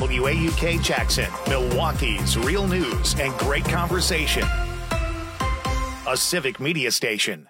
WAUK Jackson, Milwaukee's real news and great conversation. A civic media station.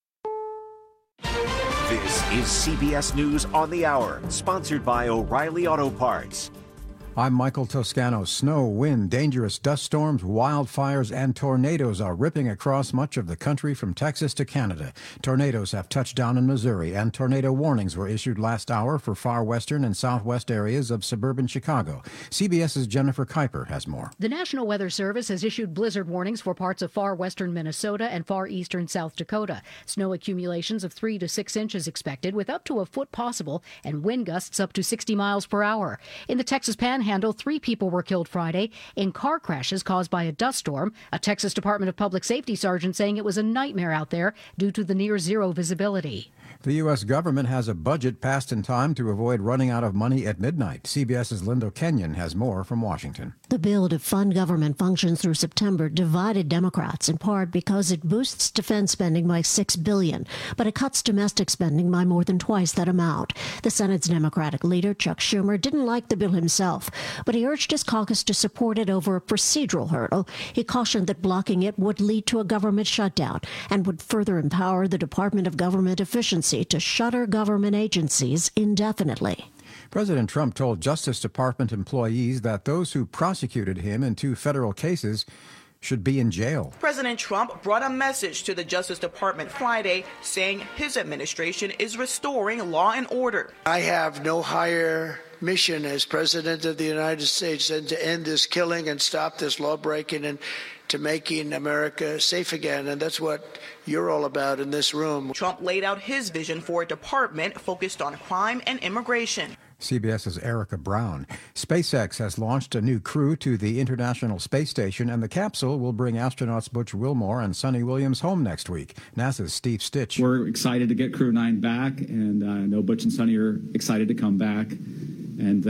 This is CBS News on the Hour, sponsored by O'Reilly Auto Parts. I'm Michael Toscano. Snow, wind, dangerous dust storms, wildfires, and tornadoes are ripping across much of the country from Texas to Canada. Tornadoes have touched down in Missouri, and tornado warnings were issued last hour for far western and southwest areas of suburban Chicago. CBS's Jennifer Kuiper has more. The National Weather Service has issued blizzard warnings for parts of far western Minnesota and far eastern South Dakota. Snow accumulations of 3 to 6 inches expected, with up to a foot possible, and wind gusts up to 60 miles per hour. In the Texas Panhandle, 3 people were killed Friday in car crashes caused by a dust storm. A Texas Department of Public Safety sergeant saying it was a nightmare out there due to the near zero visibility. The U.S. government has a budget passed in time to avoid running out of money at midnight. CBS's Lindo Kenyon has more from Washington. The bill to fund government functions through September divided Democrats, in part because it boosts defense spending by $6 billion, but it cuts domestic spending by more than twice that amount. The Senate's Democratic leader, Chuck Schumer, didn't like the bill himself, but he urged his caucus to support it over a procedural hurdle. He cautioned that blocking it would lead to a government shutdown and would further empower the Department of Government Efficiency to shutter government agencies indefinitely. President Trump told Justice Department employees that those who prosecuted him in 2 federal cases should be in jail. President Trump brought a message to the Justice Department Friday saying his administration is restoring law and order. I have no higher mission as President of the United States than to end this killing and stop this law breaking and to making America safe again. And that's what you're all about in this room. Trump laid out his vision for a department focused on crime and immigration. CBS's Erica Brown. SpaceX has launched a new crew to the International Space Station, and the capsule will bring astronauts Butch Wilmore and Sonny Williams home next week. NASA's Steve Stitch. We're excited to get Crew 9 back, and I know Butch and Sonny are excited to come back. And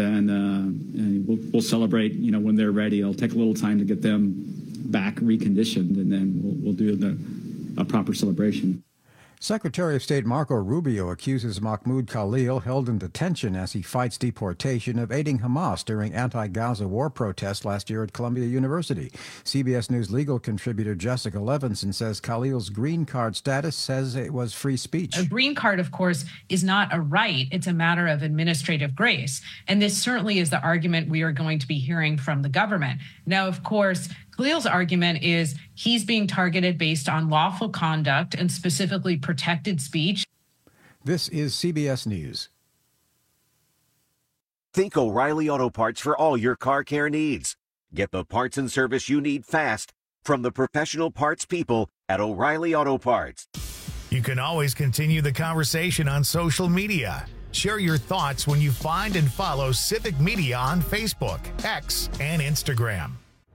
then we'll celebrate, when they're ready. It'll take a little time to get them back reconditioned, and then we'll do a proper celebration. Secretary of State Marco Rubio accuses Mahmoud Khalil, held in detention as he fights deportation, of aiding Hamas during anti-Gaza war protests last year at Columbia University. CBS News legal contributor Jessica Levinson says Khalil's green card status says it was free speech. A green card, of course, is not a right. It's a matter of administrative grace. And this certainly is the argument we are going to be hearing from the government. Now, of course, Khalil's argument is he's being targeted based on lawful conduct and specifically protected speech. This is CBS News. Think O'Reilly Auto Parts for all your car care needs. Get the parts and service you need fast from the professional parts people at O'Reilly Auto Parts. You can always continue the conversation on social media. Share your thoughts when you find and follow Civic Media on Facebook, X, and Instagram.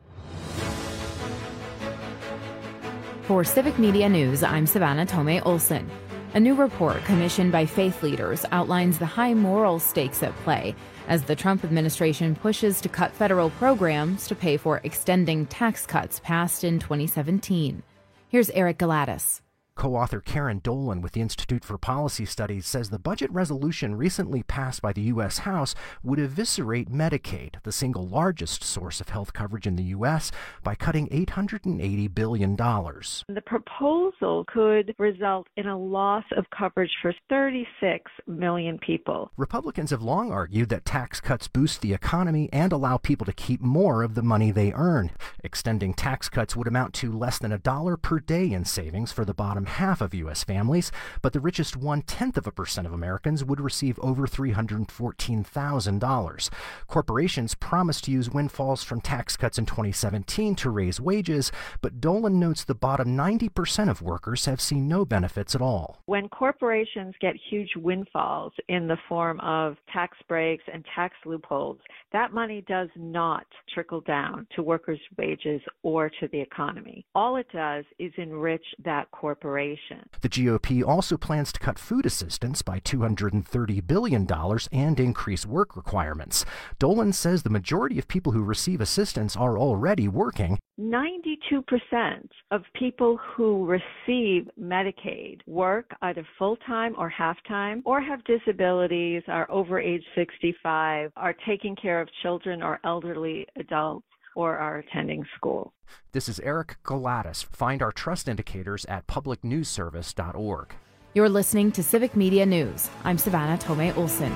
For Civic Media News, I'm Savannah Tomei Olson. A new report commissioned by faith leaders outlines the high moral stakes at play as the Trump administration pushes to cut federal programs to pay for extending tax cuts passed in 2017. Here's Eric Galatis. Co-author Karen Dolan with the Institute for Policy Studies says the budget resolution recently passed by the U.S. House would eviscerate Medicaid, the single largest source of health coverage in the U.S., by cutting $880 billion. The proposal could result in a loss of coverage for 36 million people. Republicans have long argued that tax cuts boost the economy and allow people to keep more of the money they earn. Extending tax cuts would amount to less than $1 per day in savings for the bottom half of U.S. families, but the richest 0.1% of Americans would receive over $314,000. Corporations promised to use windfalls from tax cuts in 2017 to raise wages, but Dolan notes the bottom 90% of workers have seen no benefits at all. When corporations get huge windfalls in the form of tax breaks and tax loopholes, that money does not trickle down to workers' wages or to the economy. All it does is enrich that corporation. desperation. The GOP also plans to cut food assistance by $230 billion and increase work requirements. Dolan says the majority of people who receive assistance are already working. 92% of people who receive Medicaid work either full-time or half-time, or have disabilities, are over age 65, are taking care of children or elderly adults, or are attending school. This is Eric Galatis. Find our trust indicators at publicnewsservice.org. You're listening to Civic Media News. I'm Savannah Tomei Olson.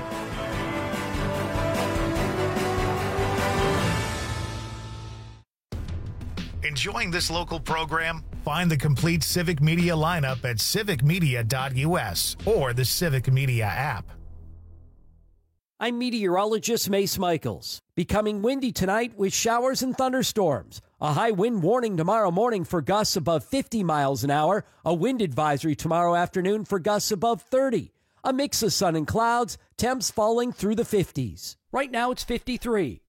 Enjoying this local program? Find the complete Civic Media lineup at civicmedia.us or the Civic Media app. I'm meteorologist Mace Michaels. Becoming windy tonight with showers and thunderstorms. A high wind warning tomorrow morning for gusts above 50 miles an hour. A wind advisory tomorrow afternoon for gusts above 30. A mix of sun and clouds, temps falling through the 50s. Right now it's 53.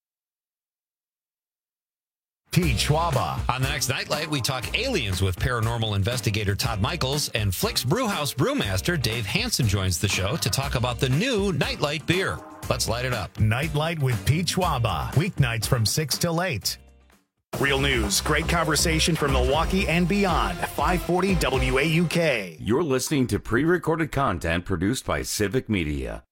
Pete Schwaba. On the next Nightlight, we talk aliens with paranormal investigator Todd Michaels, and Flick's Brewhouse brewmaster Dave Hansen joins the show to talk about the new Nightlight beer. Let's light it up. Nightlight with Pete Schwaba. Weeknights from 6 till 8. Real news, great conversation from Milwaukee and beyond. 540 WAUK. You're listening to pre-recorded content produced by Civic Media.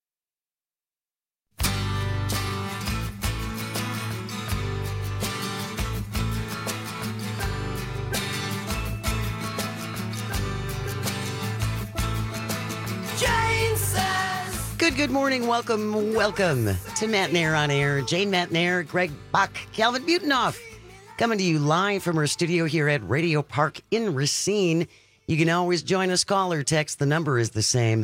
Good morning. Welcome to Matt Nair on Air. Jane Matt Nair, Greg Bach, Calvin Butenoff, coming to you live from our studio here at Radio Park in Racine. You can always join us, call or text. The number is the same,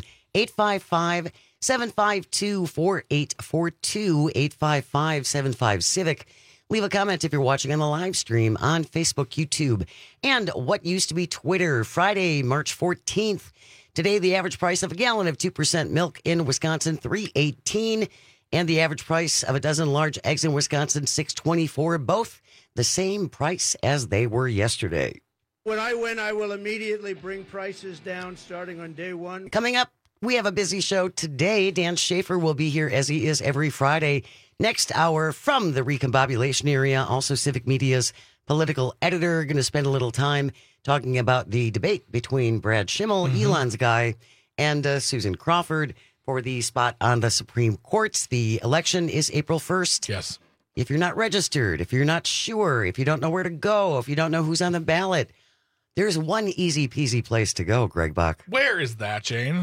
855-752-4842, 855-75-CIVIC. Leave a comment if you're watching on the live stream on Facebook, YouTube, and what used to be Twitter. Friday, March 14th. Today, the average price of a gallon of 2% milk in Wisconsin, $3.18, and the average price of a dozen large eggs in Wisconsin, $6.24, both the same price as they were yesterday. When I win, I will immediately bring prices down starting on day one. Coming up, we have a busy show today. Dan Schaefer will be here as he is every Friday. Next hour from the recombobulation area, also Civic Media's political editor, going to spend a little time talking about the debate between Brad Schimmel, Elon's guy, and Susan Crawford for the spot on the Supreme Court. The election is April 1st. Yes. If you're not registered, if you're not sure, if you don't know where to go, if you don't know who's on the ballot, there's one easy peasy place to go, Greg Bach. Where is that, Jane?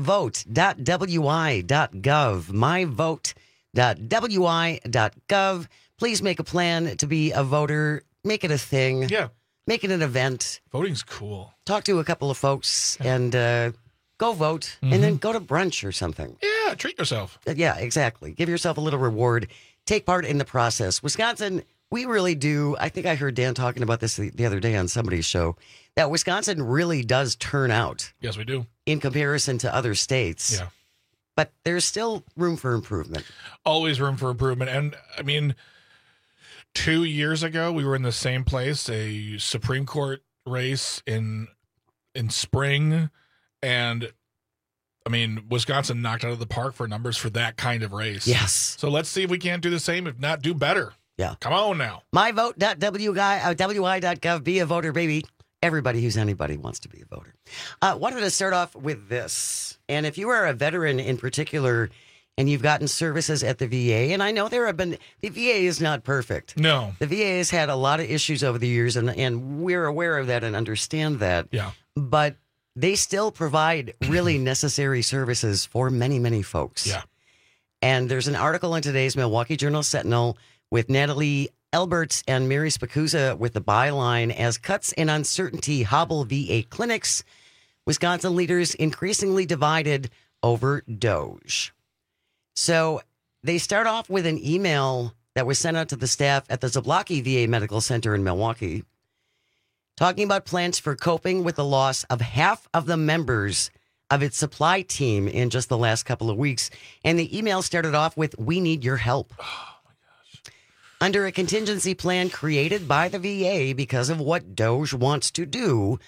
myvote.wi.gov. myvote.wi.gov. Please make a plan to be a voter. Make it a thing. Yeah. Make it an event. Voting's cool. Talk to a couple of folks and go vote and then go to brunch or something. Yeah, treat yourself. Yeah, exactly. Give yourself a little reward. Take part in the process. Wisconsin, we really do. I think I heard Dan talking about this the other day on somebody's show, that Wisconsin really does turn out. Yes, we do. In comparison to other states. Yeah. But there's still room for improvement. Always room for improvement. And, I mean, 2 years ago, we were in the same place, a Supreme Court race in spring. And, I mean, Wisconsin knocked out of the park for numbers for that kind of race. Yes. So let's see if we can't do the same, if not do better. Yeah. Come on now. myvote.wi.gov. Be a voter, baby. Everybody who's anybody wants to be a voter. Wanted to start off with this. And if you are a veteran in particular and you've gotten services at the VA, and I know the VA is not perfect. No. The VA has had a lot of issues over the years, and we're aware of that and understand that. Yeah. But they still provide really necessary services for many, many folks. Yeah. And there's an article in today's Milwaukee Journal-Sentinel with Natalie Elberts and Mary Spacuzza with the byline, as cuts and uncertainty hobble VA clinics, Wisconsin leaders increasingly divided over DOGE. So they start off with an email that was sent out to the staff at the Zablocki VA Medical Center in Milwaukee, talking about plans for coping with the loss of half of the members of its supply team in just the last couple of weeks. And the email started off with, "We need your help." Under a contingency plan created by the VA because of what DOGE wants to do,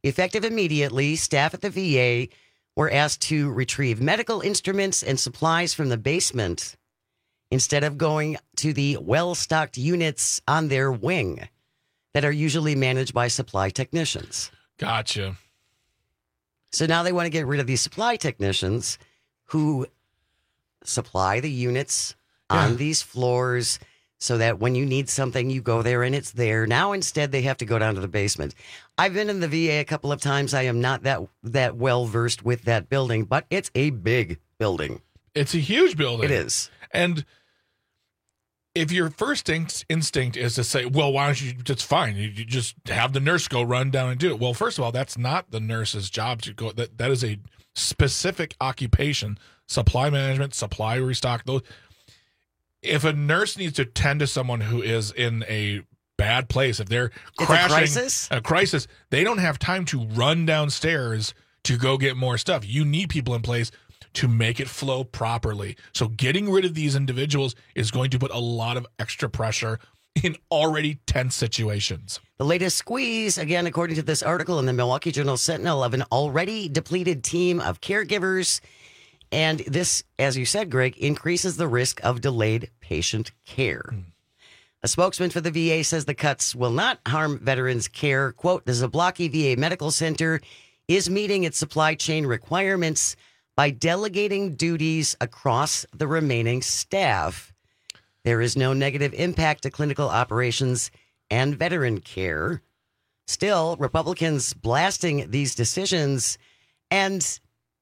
Effective immediately, staff at the VA were asked to retrieve medical instruments and supplies from the basement instead of going to the well-stocked units on their wing that are usually managed by supply technicians. Gotcha. So now they want to get rid of these supply technicians who supply the units on these floors so that when you need something, you go there and it's there. Now, instead, they have to go down to the basement. I've been in the VA a couple of times. I am not that well versed with that building, but it's a big building. It's a huge building. It is. And if your first instinct is to say, well, why don't you, it's fine. You just have the nurse go run down and do it. Well, first of all, that's not the nurse's job to go. That is a specific occupation, supply management, supply restock. Those. If a nurse needs to tend to someone who is in a bad place, if they're crashing a crisis, they don't have time to run downstairs to go get more stuff. You need people in place to make it flow properly. So getting rid of these individuals is going to put a lot of extra pressure in already tense situations. The latest squeeze, again, according to this article in the Milwaukee Journal-Sentinel, of an already depleted team of caregivers. And this, as you said, Greg, increases the risk of delayed patient care. A spokesman for the VA says the cuts will not harm veterans' care. Quote, the Zablocki VA Medical Center is meeting its supply chain requirements by delegating duties across the remaining staff. There is no negative impact to clinical operations and veteran care. Still, Republicans blasting these decisions. And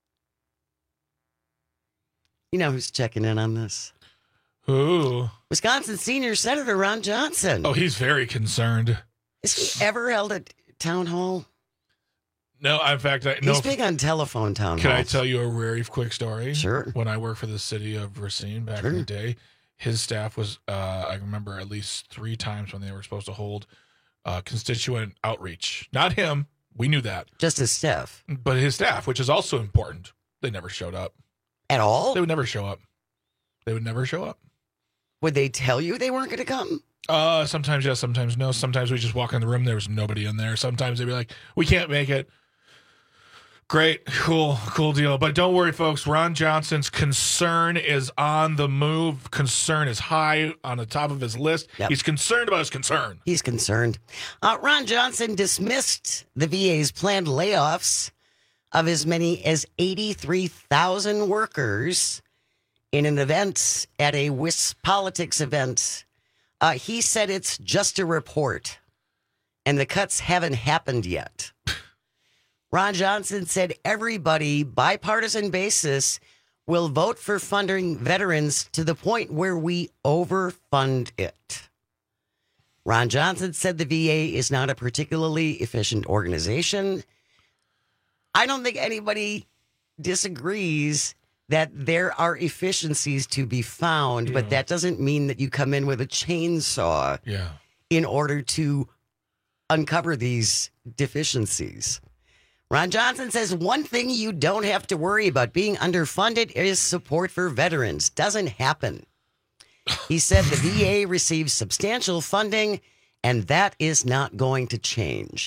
you know who's checking in on this? Who? Wisconsin senior Senator Ron Johnson. Oh, he's very concerned. Has he ever held a town hall? No, in fact, he's big on telephone town halls. Can I tell you a very quick story? Sure. When I worked for the city of Racine back in the day, his staff was, I remember at least 3 times when they were supposed to hold constituent outreach. Not him. We knew that. Just his staff. But his staff, which is also important. They never showed up. At all? They would never show up. They would never show up. Would they tell you they weren't going to come? Sometimes yes, sometimes no. Sometimes we just walk in the room, there was nobody in there. Sometimes they'd be like, we can't make it. Great, cool deal. But don't worry, folks. Ron Johnson's concern is on the move. Concern is high on the top of his list. Yep. He's concerned about his concern. He's concerned. Ron Johnson dismissed the VA's planned layoffs of as many as 83,000 workers in an event at a WisPolitics event. He said it's just a report, and the cuts haven't happened yet. Ron Johnson said everybody, bipartisan basis, will vote for funding veterans to the point where we overfund it. Ron Johnson said the VA is not a particularly efficient organization. I don't think anybody disagrees that there are efficiencies to be found, but that doesn't mean that you come in with a chainsaw in order to uncover these deficiencies. Ron Johnson says one thing you don't have to worry about being underfunded is support for veterans. Doesn't happen. He said the VA receives substantial funding, and that is not going to change.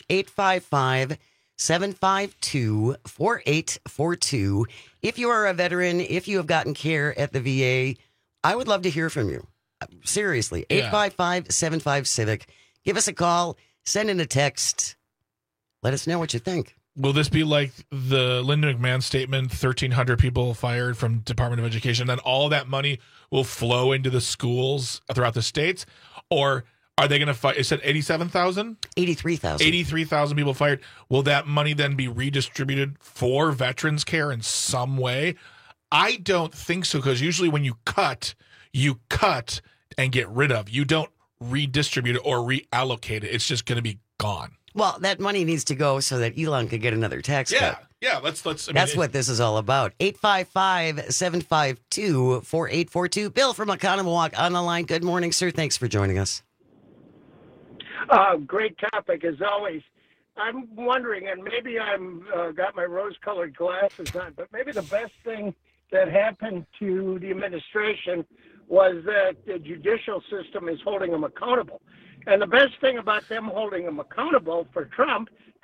855-752-4842. If you are a veteran, if you have gotten care at the VA, I would love to hear from you. Seriously, 855-75-CIVIC. Give us a call, send in a text. Let us know what you think. Will this be like the Linda McMahon statement, 1,300 people fired from Department of Education, then all that money will flow into the schools throughout the states? Or are they going to fight? It said 87,000? 83,000. 83,000 people fired. Will that money then be redistributed for veterans care in some way? I don't think so, because usually when you cut and get rid of. You don't redistribute it or reallocate it. It's just going to be gone. Well, that money needs to go so that Elon could get another tax cut. Yeah, let's. That's what this is all about. 855-752-4842. Bill from Oconomowoc on the line. Good morning, sir. Thanks for joining us. Great topic, as always. I'm wondering, and maybe I'm got my rose-colored glasses on, but maybe the best thing that happened to the administration was that the judicial system is holding them accountable. And the best thing about them holding them accountable for Trump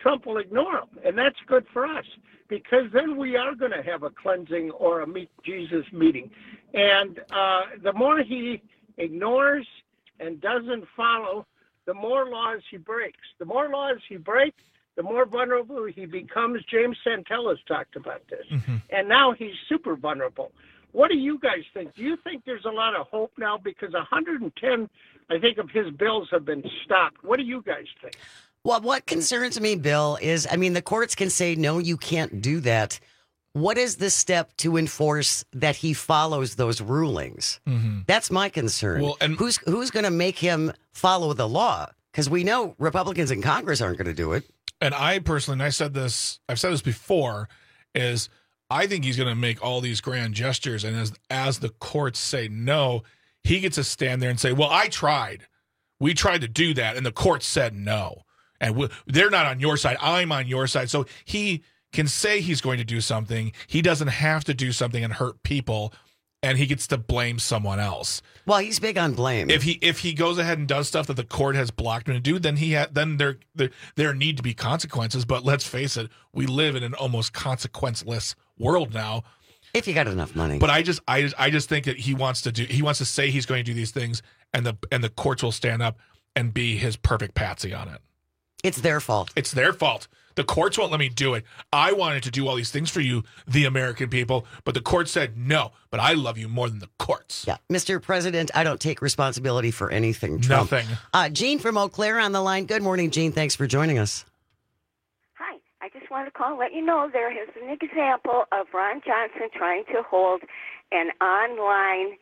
Trump will ignore them. And that's good for us, because then we are going to have a cleansing or a Meet Jesus meeting. And the more he ignores and doesn't follow, the more laws he breaks. The more laws he breaks, the more vulnerable he becomes. James Santella's talked about this. And now he's super vulnerable. What do you guys think? Do you think there's a lot of hope now? Because 110, I think, of his bills have been stopped. What do you guys think? Well, what concerns me, Bill, is, I mean, the courts can say, no, you can't do that. What is the step to enforce that he follows those rulings? That's my concern. Well, and who's going to make him follow the law? Because we know Republicans in Congress aren't going to do it. And I personally, and I've said this before, is I think he's going to make all these grand gestures, and as the courts say no, he gets to stand there and say, well, I tried. We tried to do that, and the court said no. And they're not on your side. I'm on your side. So he can say he's going to do something. He doesn't have to do something and hurt people, and he gets to blame someone else. Well, he's big on blame. If he goes ahead and does stuff that the court has blocked him to do, then then there need to be consequences. But let's face it, we live in an almost consequenceless world now. If you got enough money. But I just think that he wants to say he's going to do these things, and the courts will stand up and be his perfect patsy on it. It's their fault. It's their fault. The courts won't let me do it. I wanted to do all these things for you, the American people, but the court said no. But I love you more than the courts. Yeah, Mr. President, I don't take responsibility for anything, Trump. Nothing. Jean from Eau Claire on the line. Good morning, Jean. Thanks for joining us. Hi. I just want to call and let you know there is an example of Ron Johnson trying to hold an online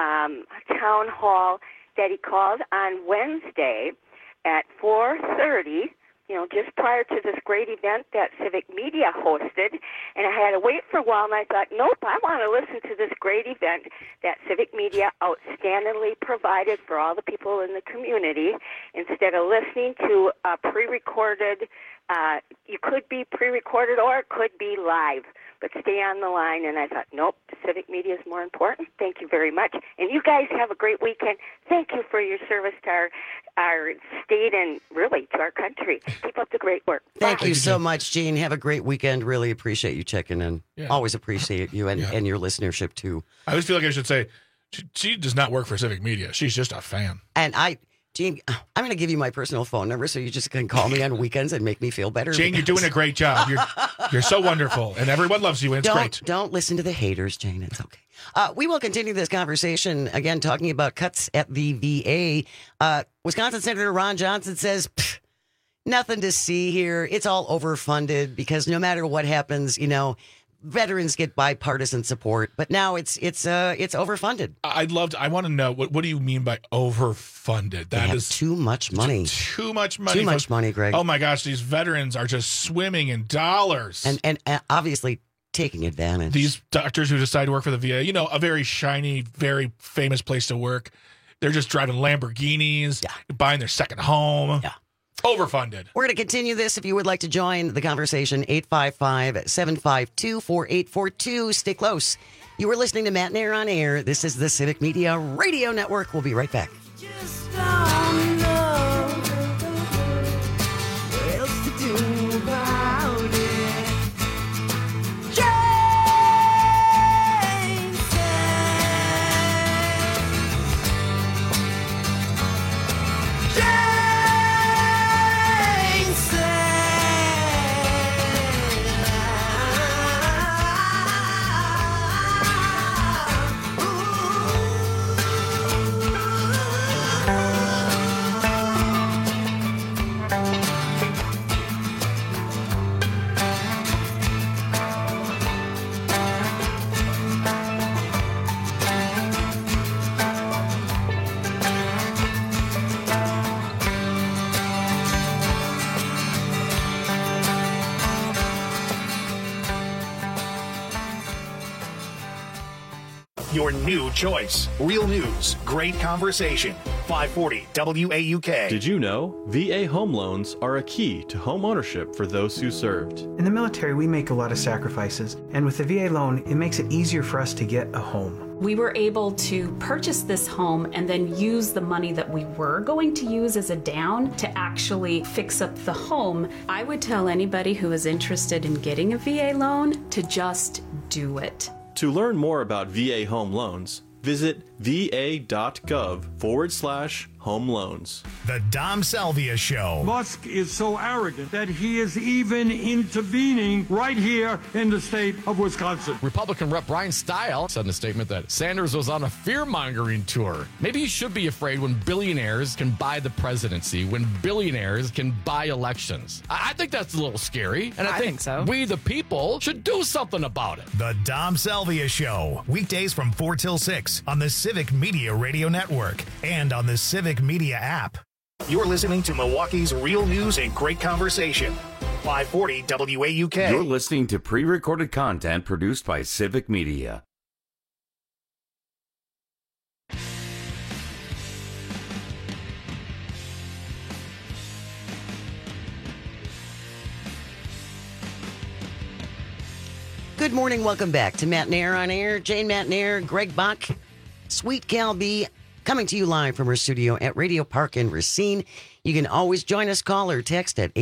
town hall that he called on Wednesday at 4:30, just prior to this great event that Civic Media hosted. And I had to wait for a while, and I thought, nope, I want to listen to this great event that Civic Media outstandingly provided for all the people in the community, instead of listening to a pre-recorded, you could be pre-recorded or it could be live, but stay on the line. And I thought, nope, Civic Media is more important. Thank you very much. And you guys have a great weekend. Thank you for your service to our state and really to our country. Keep up the great work. Thank you so much, Jean. Have a great weekend. Really appreciate you checking in. Yeah. Always appreciate you and your listenership, too. I always feel like I should say, she does not work for Civic Media. She's just a fan. And Jean, I'm going to give you my personal phone number so you just can call me on weekends and make me feel better. Jane, you're doing a great job. You're so wonderful, and everyone loves you, and it's great. Don't listen to the haters, Jane. It's okay. We will continue this conversation, again, talking about cuts at the VA. Wisconsin Senator Ron Johnson says, nothing to see here. It's all overfunded because no matter what happens, veterans get bipartisan support, but now it's overfunded. I want to know what do you mean by overfunded? That is too much money. Too much money. Too much money, Greg. Oh my gosh, these veterans are just swimming in dollars. And obviously taking advantage. These doctors who decide to work for the VA, a very shiny, very famous place to work. They're just driving Lamborghinis, buying their second home. Yeah. Overfunded. We're going to continue this. If you would like to join the conversation, 855-752-4842. Stay close. You are listening to Matt and Air on Air. This is the Civic Media Radio Network. We'll be right back. Just don't know what else to do about it. Jane Your new choice. Real news. Great conversation. 540 WAUK. Did you know VA home loans are a key to home ownership for those who served? In the military, we make a lot of sacrifices, and with the VA loan, it makes it easier for us to get a home. We were able to purchase this home and then use the money that we were going to use as a down to actually fix up the home. I would tell anybody who is interested in getting a VA loan to just do it. To learn more about VA home loans, visit va.gov/home loans. The Dom Salvia Show. Musk is so arrogant that he is even intervening right here in the state of Wisconsin. Republican Rep. Brian Stile said in a statement that Sanders was on a fear-mongering tour. Maybe you should be afraid when billionaires can buy the presidency, when billionaires can buy elections. I think that's a little scary, and I think so. We, the people, should do something about it. The Dom Salvia Show. Weekdays from 4 till 6 on the Civic Media Radio Network and on the Civic Media app. You're listening to Milwaukee's real news and great conversation. 540 WAUK. You're listening to pre-recorded content produced by Civic Media. Good morning. Welcome back to Matt Nair on Air. Jane Matt Nair, Greg Buck, Sweet Cal B, coming to you live from our studio at Radio Park in Racine. You can always join us, call or text at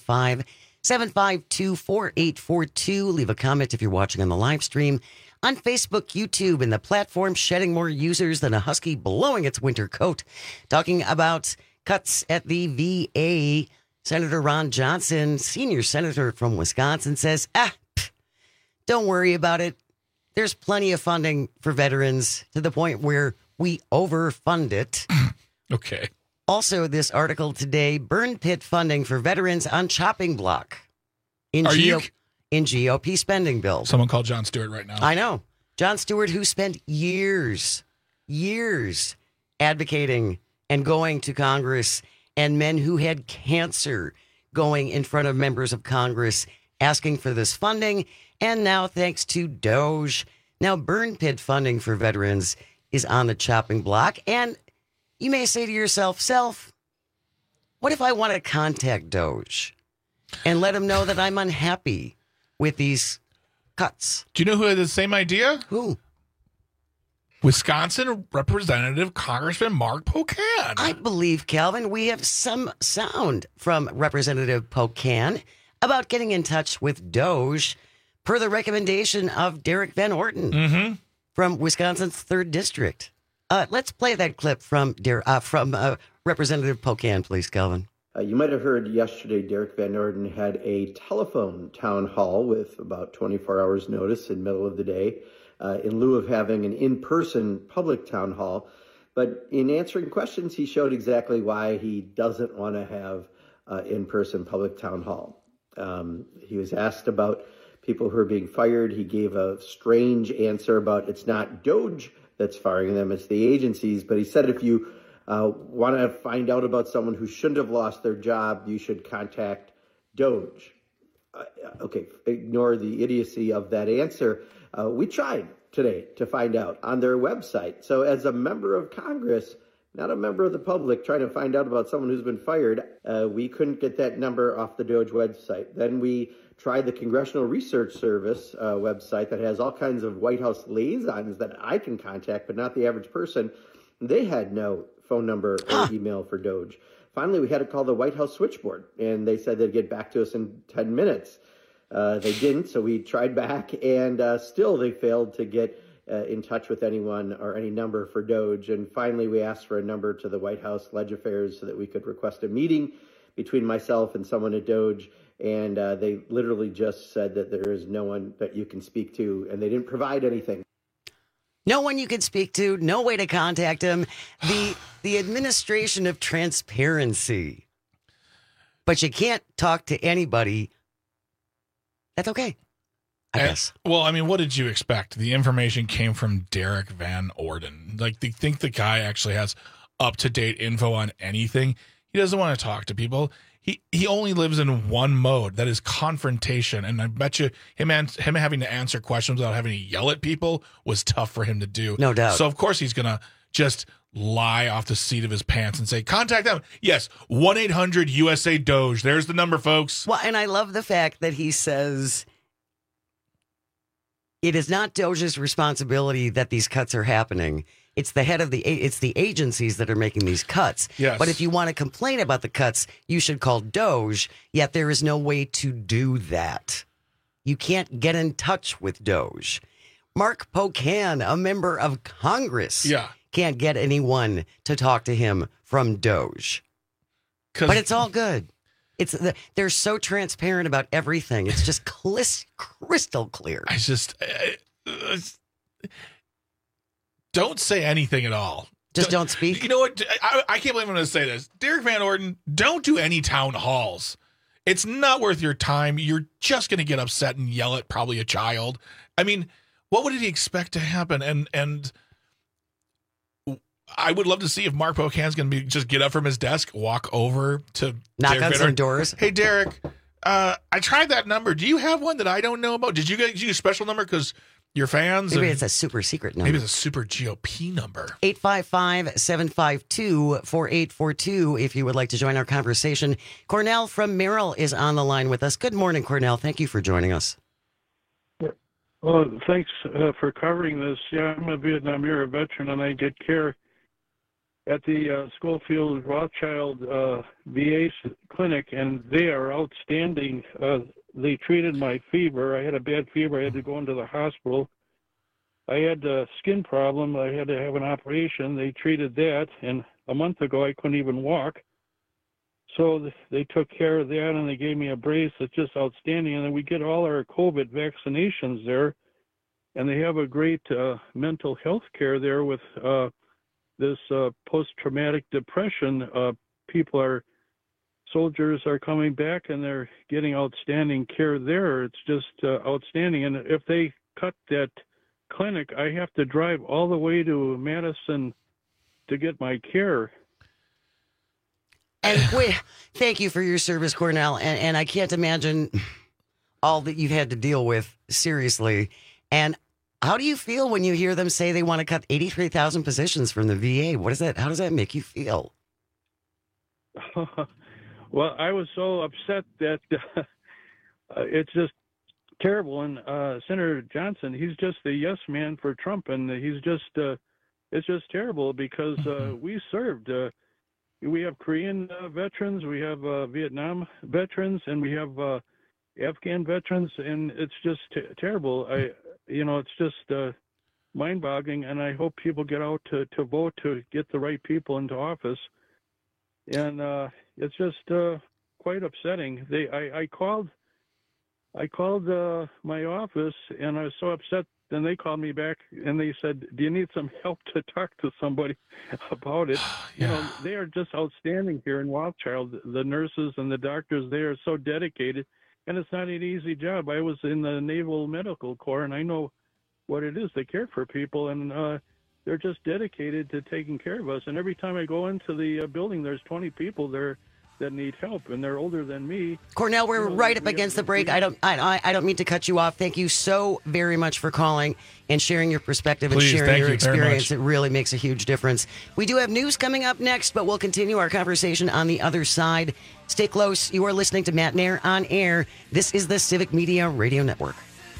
855-752-4842. Leave a comment if you're watching on the live stream on Facebook, YouTube, and the platform shedding more users than a husky blowing its winter coat. Talking about cuts at the VA, Senator Ron Johnson, senior senator from Wisconsin, says, don't worry about it. There's plenty of funding for veterans to the point where we overfund it. Okay. Also, this article today, burn pit funding for veterans on chopping block in GOP spending bill. Someone called Jon Stewart right now. I know. Jon Stewart, who spent years advocating and going to Congress, and men who had cancer going in front of members of Congress asking for this funding. And now, thanks to Doge, now burn pit funding for veterans is on the chopping block. And you may say to yourself, what if I want to contact Doge and let him know that I'm unhappy with these cuts? Do you know who had the same idea? Who? Wisconsin Representative Congressman Mark Pocan. I believe, Calvin, we have some sound from Representative Pocan about getting in touch with Doge per the recommendation of Derek Van Orton from Wisconsin's 3rd District. Let's play that clip from Representative Pocan, please, Calvin. You might have heard yesterday Derek Van Orden had a telephone town hall with about 24 hours notice in the middle of the day in lieu of having an in-person public town hall. But in answering questions, he showed exactly why he doesn't want to have in-person public town hall. He was asked about people who are being fired. He gave a strange answer about it's not Doge that's firing them, it's the agencies. But he said if you want to find out about someone who shouldn't have lost their job, you should contact Doge. Okay, ignore the idiocy of that answer. We tried today to find out on their website. So as a member of Congress, not a member of the public, trying to find out about someone who's been fired, we couldn't get that number off the Doge website. Then we tried the Congressional Research Service website that has all kinds of White House liaisons that I can contact, but not the average person. They had no phone number or email for Doge. Finally, we had to call the White House switchboard, and they said they'd get back to us in 10 minutes. They didn't, so we tried back, and still they failed to get in touch with anyone or any number for Doge. And finally, we asked for a number to the White House Ledge Affairs so that we could request a meeting between myself and someone at Doge. And they literally just said that there is no one that you can speak to, and they didn't provide anything. No one you can speak to, no way to contact him. The administration of transparency. But you can't talk to anybody. That's okay, I guess. Well, I mean, what did you expect? The information came from Derek Van Orden. Like, they think the guy actually has up-to-date info on anything. He doesn't want to talk to people. He only lives in one mode, that is confrontation. And I bet you him having to answer questions without having to yell at people was tough for him to do. No doubt. So, of course, he's going to just lie off the seat of his pants and say, contact them. Yes, 1-800-USA-DOGE. There's the number, folks. Well, and I love the fact that he says It is not DOJ's responsibility that these cuts are happening. It's the head of it's the agencies that are making these cuts. Yes. But if you want to complain about the cuts, you should call DOJ, yet there is no way to do that. You can't get in touch with DOJ. Mark Pocan, a member of Congress, can't get anyone to talk to him from DOJ. But it's all good. They're so transparent about everything. It's just crystal clear. I just don't say anything at all. Just don't speak. You know what? I can't believe I'm going to say this. Derek Van Orden, don't do any town halls. It's not worth your time. You're just going to get upset and yell at probably a child. I mean, what would he expect to happen? And I would love to see if Mark Pocan's going to just get up from his desk, walk over to knock Derek on Van some Orden. doors. Hey, Derek, I tried that number. Do you have one that I don't know about? Did you get a special number because you're fans? Maybe it's a super secret number. Maybe it's a super GOP number. 855-752-4842 if you would like to join our conversation. Cornell from Merrill is on the line with us. Good morning, Cornell. Thank you for joining us. Well, thanks for covering this. Yeah, I'm a Vietnam era veteran, and I get care at the Schofield Rothschild VA clinic, and they are outstanding. They treated my fever. I had a bad fever. I had to go into the hospital. I had a skin problem. I had to have an operation. They treated that, and a month ago I couldn't even walk. So they took care of that, and they gave me a brace that's just outstanding. And then we get all our COVID vaccinations there, and they have a great mental health care there with this post-traumatic depression. Soldiers are coming back, and they're getting outstanding care there. It's just outstanding. And if they cut that clinic, I have to drive all the way to Madison to get my care. And thank you for your service, Cornell. And I can't imagine all that you've had to deal with, seriously. And how do you feel when you hear them say they want to cut 83,000 positions from the VA? How does that make you feel? Well, I was so upset that it's just terrible. And Senator Johnson, he's just the yes man for Trump. And he's just, it's just terrible because we served. We have Korean veterans, we have Vietnam veterans, and we have Afghan veterans, and it's just terrible. It's just mind-boggling, and I hope people get out to vote to get the right people into office. And it's just quite upsetting. I called my office, and I was so upset. Then they called me back, and they said, "Do you need some help to talk to somebody about it?" They are just outstanding here in Rothschild. The nurses and the doctors, they are so dedicated, and it's not an easy job. I was in the Naval Medical Corps, and I know what it is to care for people, and they're just dedicated to taking care of us. And every time I go into the building, there's 20 people there that need help, and they're older than me. Cornell, we're right up against the break. I don't mean to cut you off. Thank you so very much for calling and sharing your perspective and sharing your experience. It really makes a huge difference. We do have news coming up next, but we'll continue our conversation on the other side. Stay close. You are listening to Matt Nair on Air. This is the Civic Media Radio Network.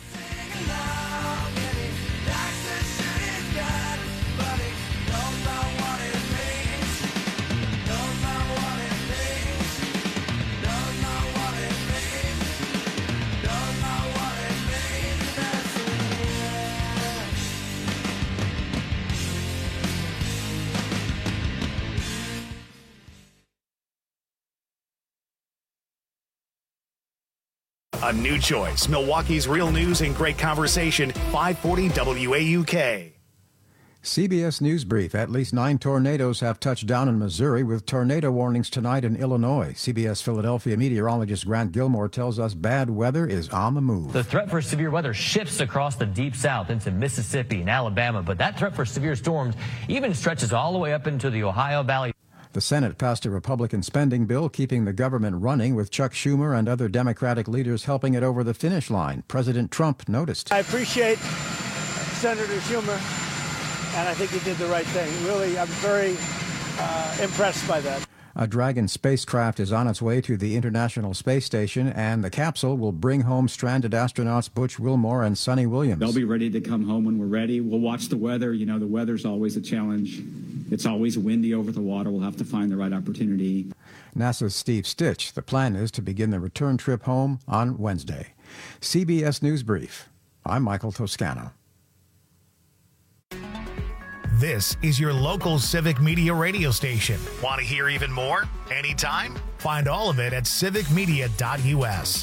A new choice. Milwaukee's real news and great conversation. 540 WAUK. CBS News Brief. At least 9 tornadoes have touched down in Missouri with tornado warnings tonight in Illinois. CBS Philadelphia meteorologist Grant Gilmore tells us bad weather is on the move. The threat for severe weather shifts across the deep south into Mississippi and Alabama, but that threat for severe storms even stretches all the way up into the Ohio Valley. The Senate passed a Republican spending bill keeping the government running, with Chuck Schumer and other Democratic leaders helping it over the finish line. President Trump noticed. I appreciate Senator Schumer, and I think he did the right thing. Really, I'm very impressed by that. A Dragon spacecraft is on its way to the International Space Station, and the capsule will bring home stranded astronauts Butch Wilmore and Sonny Williams. They'll be ready to come home when we're ready. We'll watch the weather. You know, the weather's always a challenge. It's always windy over the water. We'll have to find the right opportunity. NASA's Steve Stitch. The plan is to begin the return trip home on Wednesday. CBS News Brief. I'm Michael Toscano. This is your local Civic Media radio station. Want to hear even more? Anytime? Find all of it at civicmedia.us.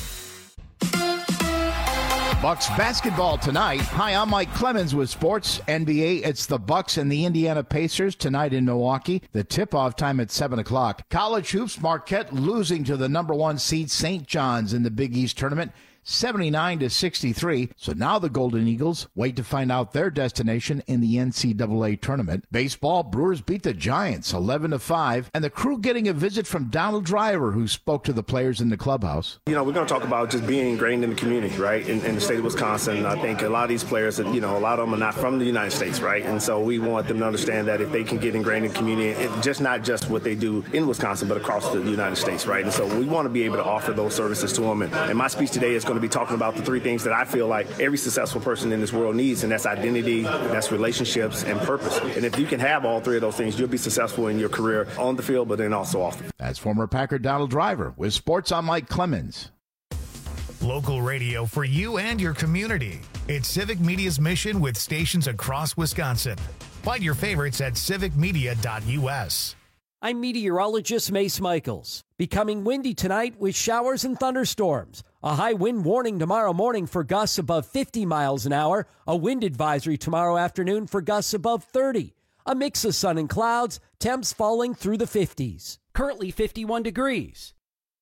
Bucks basketball tonight. Hi, I'm Mike Clemens with Sports NBA. It's the Bucks and the Indiana Pacers tonight in Milwaukee. The tip-off time at 7 o'clock. College hoops, Marquette losing to the number 1 seed St. John's in the Big East tournament, 79-63. So now the Golden Eagles wait to find out their destination in the NCAA tournament. Baseball, Brewers beat the Giants 11-5, and the Crew getting a visit from Donald Driver, who spoke to the players in the clubhouse. You know, we're going to talk about just being ingrained in the community, right, in the state of Wisconsin. I think a lot of these players, a lot of them are not from the United States, right, and so we want them to understand that if they can get ingrained in the community, it's just not just what they do in Wisconsin, but across the United States, right, and so we want to be able to offer those services to them, and my speech today is going to be talking about the 3 things that I feel like every successful person in this world needs, and that's identity, that's relationships, and purpose. And if you can have all 3 of those things, you'll be successful in your career on the field, but then also off the field. That's former Packer Donald Driver with Sports. I'm Mike Clemens. Local radio for you and your community. It's Civic Media's mission with stations across Wisconsin. Find your favorites at civicmedia.us. I'm meteorologist Mace Michaels. Becoming windy tonight with showers and thunderstorms. A high wind warning tomorrow morning for gusts above 50 miles an hour. A wind advisory tomorrow afternoon for gusts above 30. A mix of sun and clouds, temps falling through the 50s. Currently 51 degrees.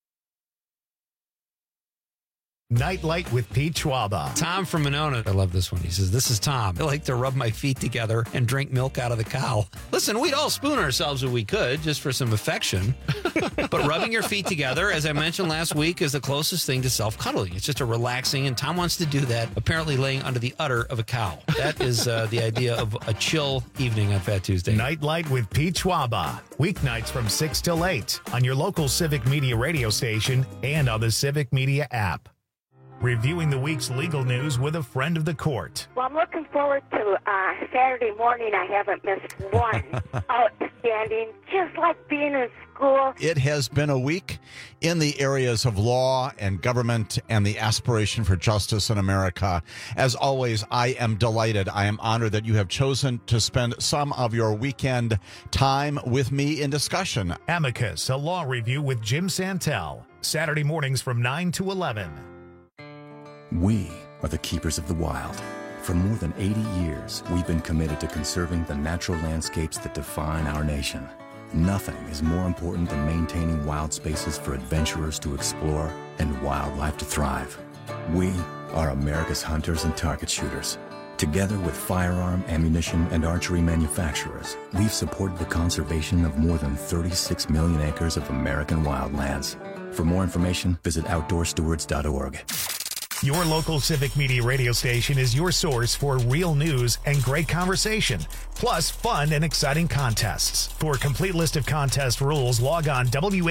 Nightlight with Pete Schwaba. Tom from Monona. I love this one. He says, "This is Tom. I like to rub my feet together and drink milk out of the cow." Listen, we'd all spoon ourselves if we could, just for some affection. But rubbing your feet together, as I mentioned last week, is the closest thing to self-cuddling. It's just a relaxing, and Tom wants to do that, apparently laying under the udder of a cow. That is the idea of a chill evening on Fat Tuesday. Nightlight with Pete Schwaba. Weeknights from 6 till 8 on your local Civic Media radio station and on the Civic Media app. Reviewing the week's legal news with a friend of the court. Well, I'm looking forward to Saturday morning. I haven't missed one. Outstanding, just like being in school. It has been a week in the areas of law and government and the aspiration for justice in America. As always, I am delighted. I am honored that you have chosen to spend some of your weekend time with me in discussion. Amicus, a law review with Jim Santel. Saturday mornings from 9 to 11. We are the keepers of the wild. For more than 80 years, we've been committed to conserving the natural landscapes that define our nation. Nothing is more important than maintaining wild spaces for adventurers to explore and wildlife to thrive. We are America's hunters and target shooters. Together with firearm, ammunition, and archery manufacturers, we've supported the conservation of more than 36 million acres of American wildlands. For more information, visit outdoorstewards.org. Your local Civic Media radio station is your source for real news and great conversation, plus fun and exciting contests. For a complete list of contest rules, log on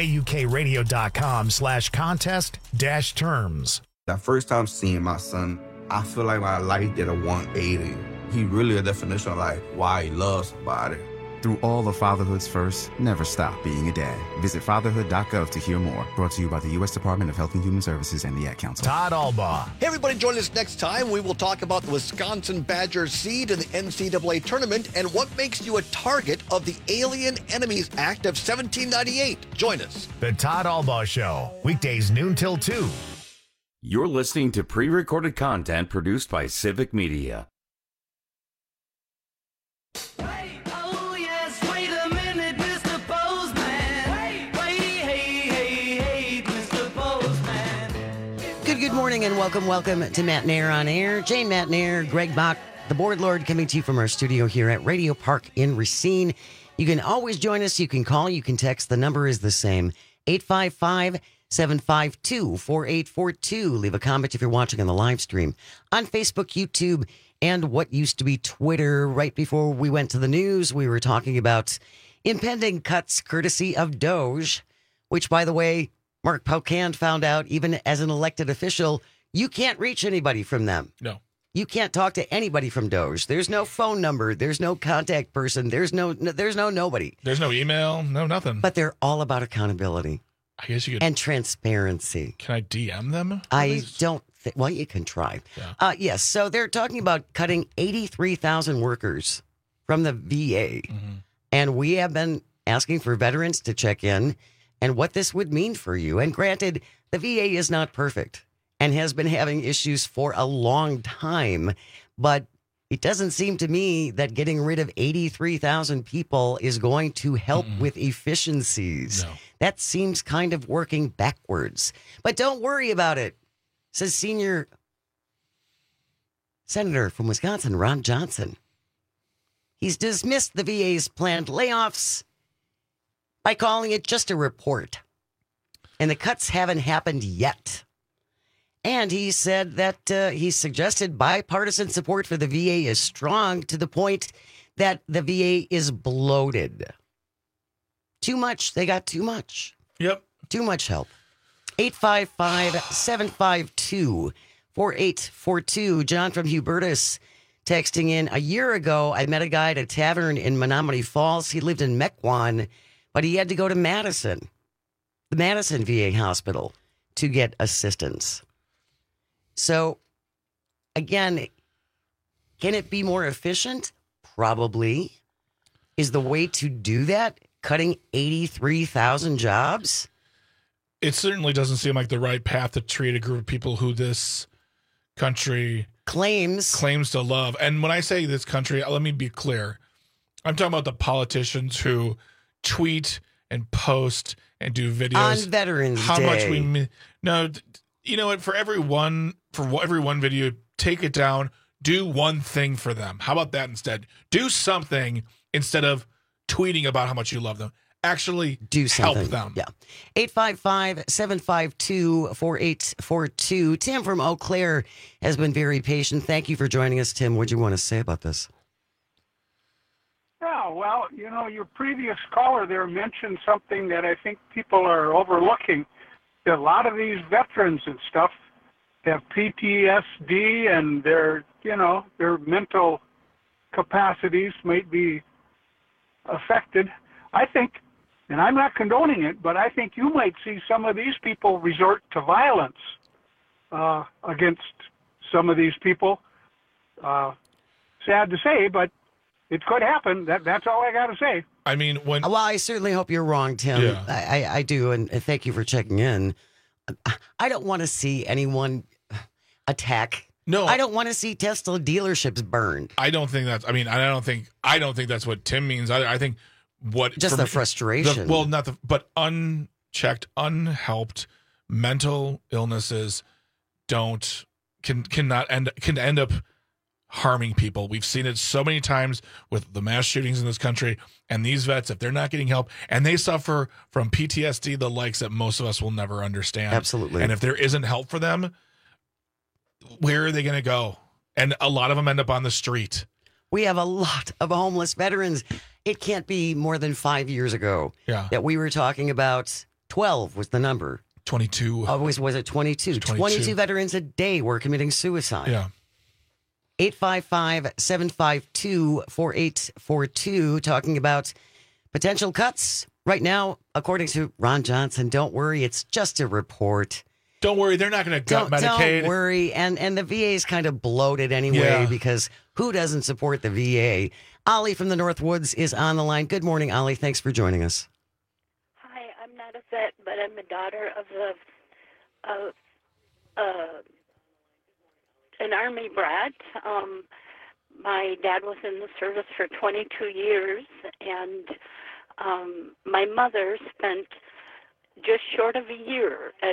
waukradio.com/contest-terms. That first time seeing my son, I feel like my life did a 180. He really a definition of like why he loves somebody. Through all of fatherhood's first, never stop being a dad. Visit fatherhood.gov to hear more. Brought to you by the U.S. Department of Health and Human Services and the Ad Council. Todd Albaugh. Hey, everybody, join us next time. We will talk about the Wisconsin Badgers seed in the NCAA tournament and what makes you a target of the Alien Enemies Act of 1798. Join us. The Todd Albaugh Show, weekdays noon till 2. You're listening to pre-recorded content produced by Civic Media. Good morning and welcome to Matt Nair on Air. Jane Matt Nair, Greg Bach, the board lord, coming to you from our studio here at Radio Park in Racine. You can always join us. You can call, you can text. The number is the same, 855-752-4842. Leave a comment if you're watching on the live stream on Facebook, YouTube, and what used to be Twitter. Right before we went to the news, we were talking about Impending cuts courtesy of Doge, which, by the way, Mark Pocan found out even as an elected official, you can't reach anybody from them. No. You can't talk to anybody from Doge. There's no phone number. There's no contact person. There's no nobody. There's no email. No nothing. But they're all about accountability. I guess you could. And transparency. Can I DM them? I don't think. Well, you can try. Yeah. Yes. So they're talking about cutting 83,000 workers from the VA. Mm-hmm. And we have been asking for veterans to check in and what this would mean for you. And granted, the VA is not perfect and has been having issues for a long time. But it doesn't seem to me that getting rid of 83,000 people is going to help with efficiencies. No. That seems kind of working backwards. But don't worry about it, says senior Senator from Wisconsin, Ron Johnson. He's dismissed the VA's planned layoffs by calling it just a report. And the cuts haven't happened yet. And he said that he suggested bipartisan support for the VA is strong to the point that the VA is bloated. Too much. They got too much. Yep. Too much help. 855-752-4842. John from Hubertus texting in. A year ago, I met a guy at a tavern in Menomonee Falls. He lived in Mequon, but he had to go to Madison, the Madison VA hospital, to get assistance. So, again, can it be more efficient? Probably. Is the way to do that cutting 83,000 jobs? It certainly doesn't seem like the right path to treat a group of people who this country claims to love. And when I say this country, let me be clear. I'm talking about the politicians who tweet and post and do videos on Veterans how Day. Much we no, you know what? For every one video, take it down. Do one thing for them. How about that instead? Do something instead of tweeting about how much you love them. Actually do something. Help them. Yeah. 855-752-4842. Tim from Eau Claire has been very patient. Thank you for joining us, Tim. What do you want to say about this? Yeah, well, your previous caller there mentioned something that I think people are overlooking. A lot of these veterans and stuff have PTSD and their mental capacities might be affected. I think, and I'm not condoning it, but I think you might see some of these people resort to violence against some of these people. Sad to say, but it could happen. That's all I got to say. I mean, well, I certainly hope you're wrong, Tim. Yeah. I do, and thank you for checking in. I don't want to see anyone attack. No, I don't want to see Tesla dealerships burned. I don't think that's. I mean, I don't think that's what Tim means. I think just the frustration. But unchecked, unhelped mental illnesses can end up harming people. We've seen it so many times with the mass shootings in this country, and these vets, if they're not getting help, and they suffer from PTSD, the likes that most of us will never understand. Absolutely. And if there isn't help for them, where are they going to go? And a lot of them end up on the street. We have a lot of homeless veterans. It can't be more than 5 years ago that we were talking about 12 was the number. 22. Was it 22? 22 veterans a day were committing suicide. Yeah. 855-752-4842, talking about potential cuts. Right now, according to Ron Johnson, don't worry, it's just a report. Don't worry, they're not going to gut Medicaid. Don't worry, and the VA is kind of bloated anyway because who doesn't support the VA? Ollie from the Northwoods is on the line. Good morning, Ollie. Thanks for joining us. Hi, I'm not a vet, but I'm a daughter of an Army brat. My dad was in the service for 22 years, and my mother spent just short of a year at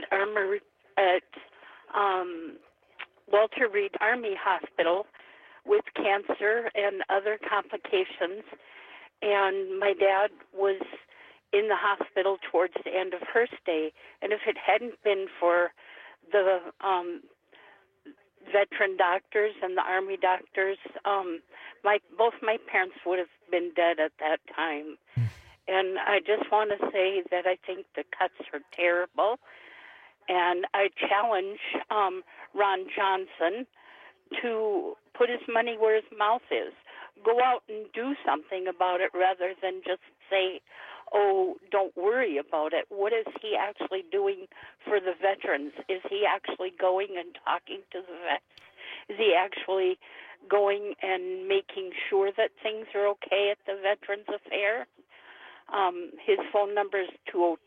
Walter Reed Army Hospital with cancer and other complications. And my dad was in the hospital towards the end of her stay. And if it hadn't been for the veteran doctors and the Army doctors, both my parents would have been dead at that time. And I just want to say that I think the cuts are terrible. And I challenge Ron Johnson to put his money where his mouth is. Go out and do something about it rather than just say, oh, don't worry about it. What is he actually doing for the veterans? Is he actually going and talking to the vets? Is he actually going and making sure that things are okay at the Veterans Affairs? His phone number is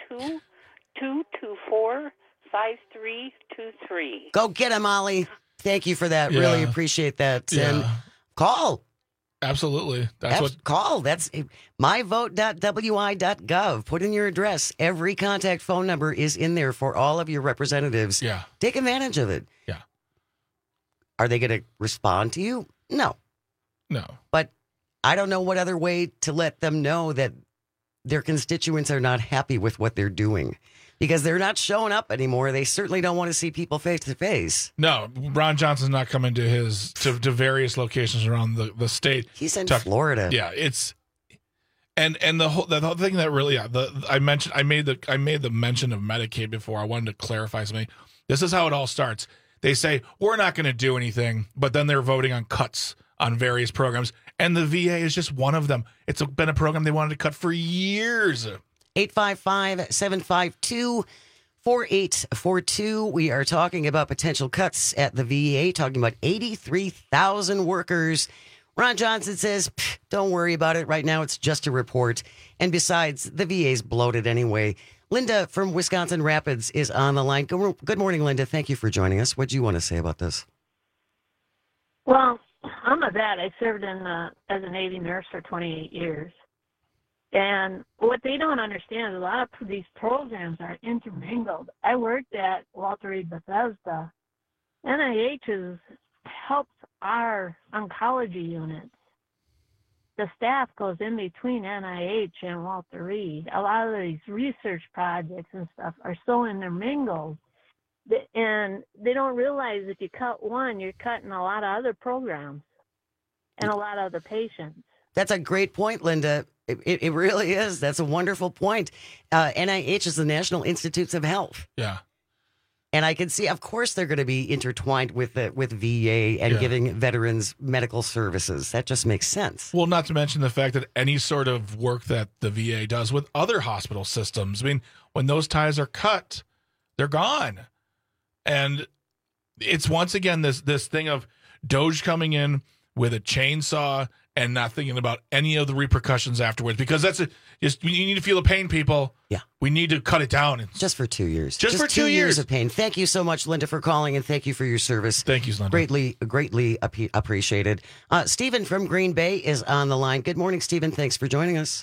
202-224-5323. Go get him, Ollie. Thank you for that. Yeah. Really appreciate that. Yeah. And call. Absolutely. That's what. Call. That's myvote.wi.gov. Put in your address. Every contact phone number is in there for all of your representatives. Yeah. Take advantage of it. Yeah. Are they going to respond to you? No. No. But I don't know what other way to let them know that their constituents are not happy with what they're doing, because they're not showing up anymore. They certainly don't want to see people face to face. No, Ron Johnson's not coming to to various locations around the state. He's in Florida. Yeah, it's and the whole thing that really I made the mention of Medicaid before. I wanted to clarify something. This is how it all starts. They say we're not going to do anything, but then they're voting on cuts on various programs, and the VA is just one of them. It's been a program they wanted to cut for years. 855-752-4842. We are talking about potential cuts at the VA, talking about 83,000 workers. Ron Johnson says, don't worry about it. Right now, it's just a report. And besides, the VA's bloated anyway. Linda from Wisconsin Rapids is on the line. Good morning, Linda. Thank you for joining us. What do you want to say about this? Well, I'm a vet. I served as a Navy nurse for 28 years. And what they don't understand is a lot of these programs are intermingled. I worked at Walter Reed Bethesda. NIH helps our oncology units. The staff goes in between NIH and Walter Reed. A lot of these research projects and stuff are so intermingled. And they don't realize if you cut one, you're cutting a lot of other programs and a lot of other patients. That's a great point, Linda. It really is. That's a wonderful point. NIH is the National Institutes of Health. Yeah. And I can see, of course, they're going to be intertwined with VA and giving veterans medical services. That just makes sense. Well, not to mention the fact that any sort of work that the VA does with other hospital systems, I mean, when those ties are cut, they're gone. And it's once again this thing of Doge coming in with a chainsaw and not thinking about any of the repercussions afterwards, because you need to feel the pain, people. Yeah. We need to cut it down. Just for 2 years. Just for 2 years of pain. Thank you so much, Linda, for calling, and thank you for your service. Thank you, Linda. Greatly appreciated. Stephen from Green Bay is on the line. Good morning, Stephen. Thanks for joining us.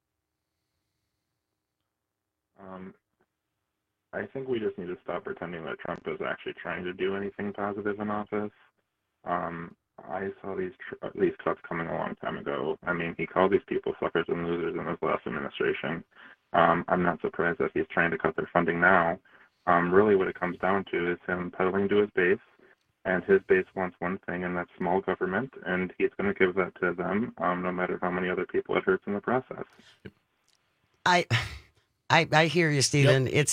I think we just need to stop pretending that Trump is actually trying to do anything positive in office. I saw these cuts coming a long time ago. I mean, he called these people suckers and losers in his last administration. I'm not surprised that he's trying to cut their funding now. Really what it comes down to is him peddling to his base, and his base wants one thing, and that's small government, and he's going to give that to them, no matter how many other people it hurts in the process. I hear you, Stephen. Yep.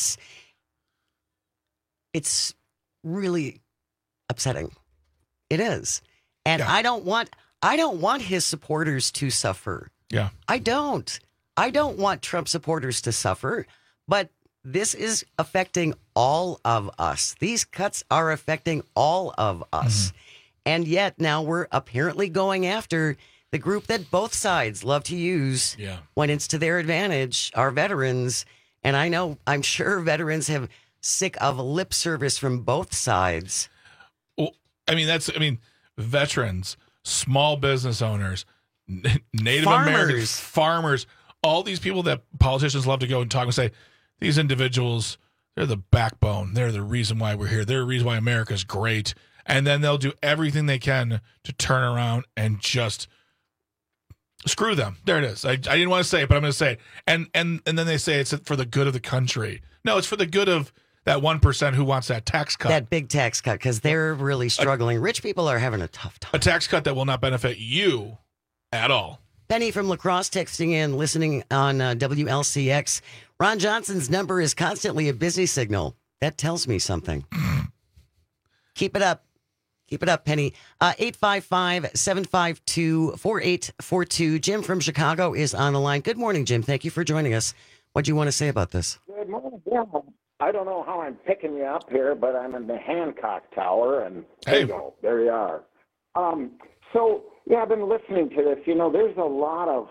It's really upsetting. It is. And I don't want his supporters to suffer. Yeah. I don't want Trump supporters to suffer, but this is affecting all of us. These cuts are affecting all of us. Mm-hmm. And yet now we're apparently going after the group that both sides love to use when it's to their advantage, our veterans. And I'm sure veterans have sick of lip service from both sides. Well, veterans, small business owners, Native Americans, farmers, all these people that politicians love to go and talk and say, these individuals, they're the backbone. They're the reason why we're here. They're the reason why America's great. And then they'll do everything they can to turn around and just screw them. There it is. I didn't want to say it, but I'm going to say it. And then they say it's for the good of the country. No, it's for the good of that 1% who wants that tax cut. That big tax cut, because they're really struggling. Rich people are having a tough time. A tax cut that will not benefit you at all. Penny from La Crosse texting in, listening on WLCX. Ron Johnson's number is constantly a busy signal. That tells me something. Keep it up. Keep it up, Penny. 855-752-4842. Jim from Chicago is on the line. Good morning, Jim. Thank you for joining us. What do you want to say about this? Good morning. Yeah, I don't know how I'm picking you up here, but I'm in the Hancock Tower, and there you go. There you are. I've been listening to this. You know, there's a lot of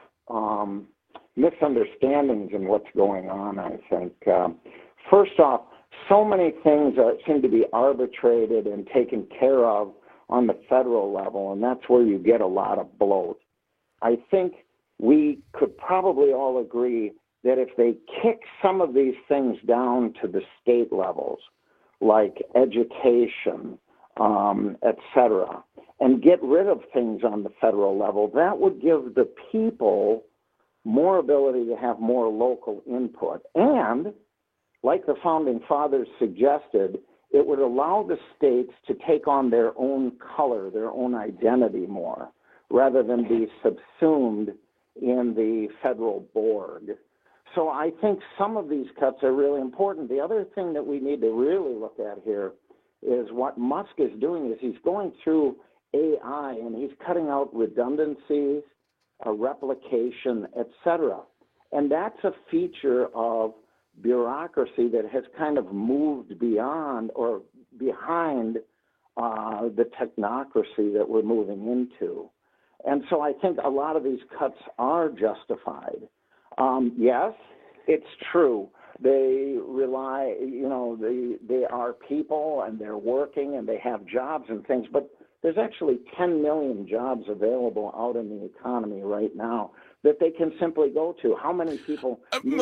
misunderstandings in what's going on, I think. First off, so many things seem to be arbitrated and taken care of on the federal level, and that's where you get a lot of bloat. I think we could probably all agree that if they kick some of these things down to the state levels, like education, et cetera, and get rid of things on the federal level, that would give the people more ability to have more local input. And, like the Founding Fathers suggested, it would allow the states to take on their own color, their own identity more, rather than be subsumed in the federal board. So I think some of these cuts are really important. The other thing that we need to really look at here is what Musk is doing is he's going through AI and he's cutting out redundancies, replication, etc. And that's a feature of bureaucracy that has kind of moved beyond or behind the technocracy that we're moving into. And so I think a lot of these cuts are justified. Yes, it's true. They rely, they are people and they're working and they have jobs and things, but there's actually 10 million jobs available out in the economy right now that they can simply go to. How many people?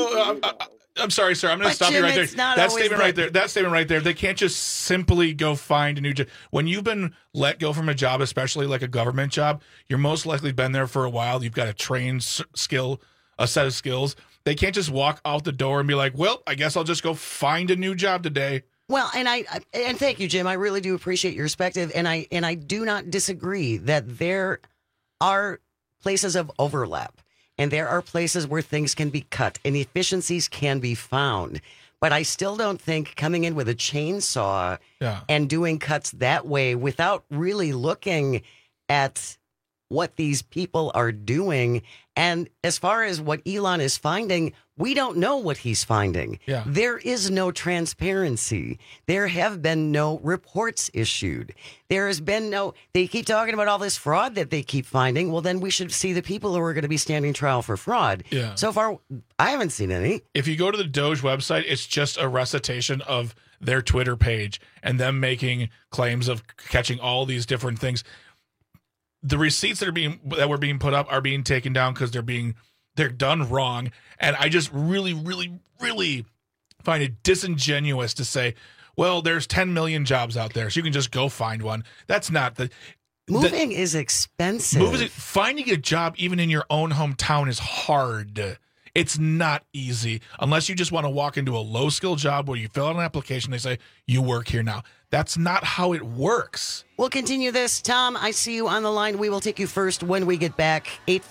I'm sorry, sir. I'm going to stop you right there. That statement right there. They can't just simply go find a new job. When you've been let go from a job, especially like a government job, you're most likely been there for a while. You've got a trained skill, a set of skills. They can't just walk out the door and be like, well, I guess I'll just go find a new job today. Well, and thank you, Jim. I really do appreciate your perspective, and I do not disagree that there are places of overlap, and there are places where things can be cut and efficiencies can be found. But I still don't think coming in with a chainsaw and doing cuts that way without really looking at what these people are doing. And as far as what Elon is finding, we don't know what he's finding. Yeah. There is no transparency. There have been no reports issued. There has been they keep talking about all this fraud that they keep finding. Well, then we should see the people who are going to be standing trial for fraud. Yeah. So far, I haven't seen any. If you go to the Doge website, it's just a recitation of their Twitter page and them making claims of catching all these different things. The receipts that were being put up are being taken down because they're done wrong. And I just really, really, really find it disingenuous to say, well, there's 10 million jobs out there, so you can just go find one. That's not moving is expensive. Finding a job even in your own hometown is hard. It's not easy unless you just want to walk into a low-skill job where you fill out an application, they say, you work here now. That's not how it works. We'll continue this. Tom, I see you on the line. We will take you first when we get back.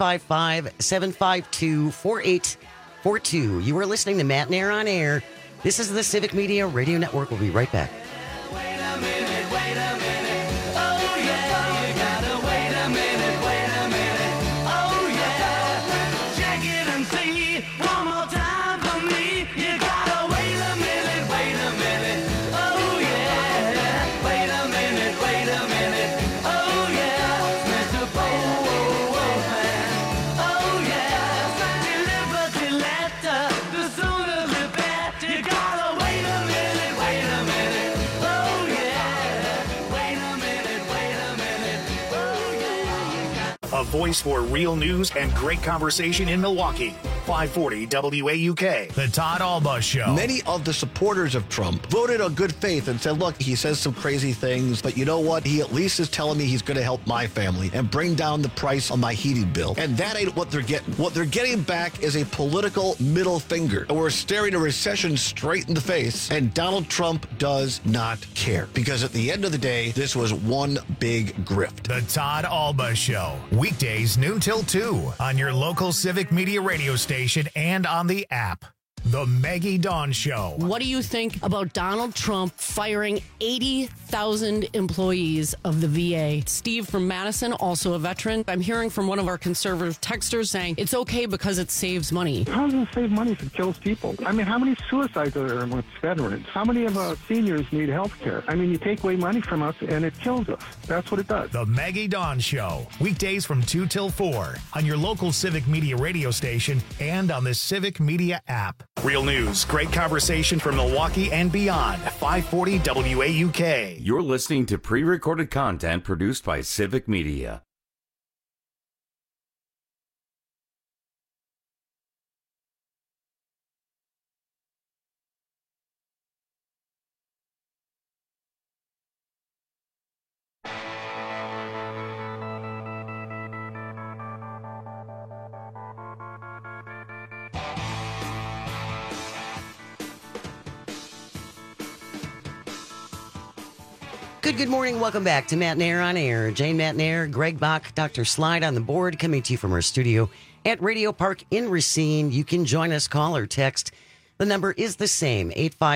855-752-4842. You are listening to Matt and Air on Air. This is the Civic Media Radio Network. We'll be right back. A voice for real news and great conversation in Milwaukee. 540 WAUK. The Todd Alba Show. Many of the supporters of Trump voted on good faith and said, look, he says some crazy things, but you know what? He at least is telling me he's going to help my family and bring down the price on my heating bill. And that ain't what they're getting. What they're getting back is a political middle finger. And we're staring a recession straight in the face. And Donald Trump does not care. Because at the end of the day, this was one big grift. The Todd Alba Show. Weekdays noon till 2 on your local Civic Media radio station and on the app. The Maggie Dawn Show. What do you think about Donald Trump firing 80,000 employees of the VA? Steve from Madison, also a veteran. I'm hearing from one of our conservative texters saying it's okay because it saves money. How does it save money if it kills people? I mean, how many suicides are there amongst veterans? How many of our seniors need health care? I mean, you take away money from us and it kills us. That's what it does. The Maggie Dawn Show. Weekdays from 2 till 4 on your local Civic Media radio station and on the Civic Media app. Real news, great conversation from Milwaukee and beyond. 540 WAUK. You're listening to pre-recorded content produced by Civic Media. Good morning. Welcome back to Matt Nair on Air. Jane Matt Nair, Greg Bach, Dr. Slide on the board, coming to you from our studio at Radio Park in Racine. You can join us, call or text. The number is the same,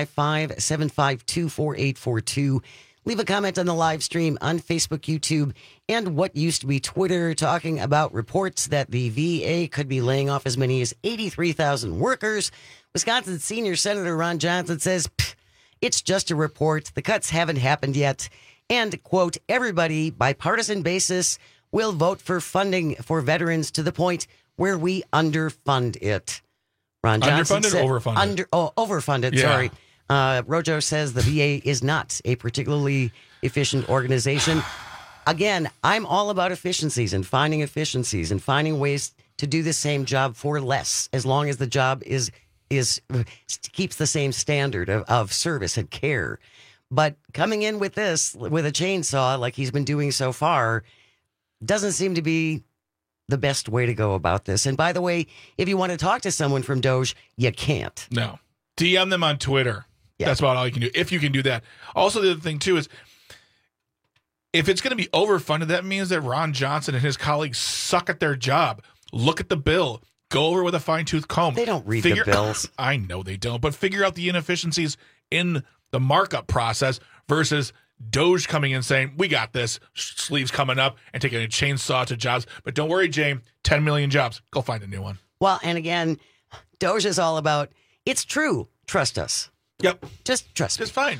855-752-4842. Leave a comment on the live stream on Facebook, YouTube, and what used to be Twitter, talking about reports that the VA could be laying off as many as 83,000 workers. Wisconsin Senior Senator Ron Johnson says, it's just a report. The cuts haven't happened yet. And, quote, everybody, bipartisan basis, will vote for funding for veterans to the point where we underfund it. Ron Johnson underfunded said, or overfunded? Overfunded, Yeah. sorry. Rojo says the VA is not a particularly efficient organization. Again, I'm all about efficiencies and finding ways to do the same job for less, as long as the job keeps the same standard of service and care. But coming in with this, with a chainsaw, like he's been doing so far, doesn't seem to be the best way to go about this. And by the way, if you want to talk to someone from Doge, you can't. No. DM them on Twitter. Yeah. That's about all you can do, if you can do that. Also, the other thing, too, is if it's going to be overfunded, that means that Ron Johnson and his colleagues suck at their job. Look at the bill. Go over with a fine-tooth comb. They don't read the bills. I know they don't, but figure out the inefficiencies in the markup process versus Doge coming in saying, we got this, sleeves coming up, and taking a chainsaw to jobs. But don't worry, Jane, 10 million jobs. Go find a new one. Well, and again, Doge is all about, it's true, trust us. Yep. Just trust me. It's fine.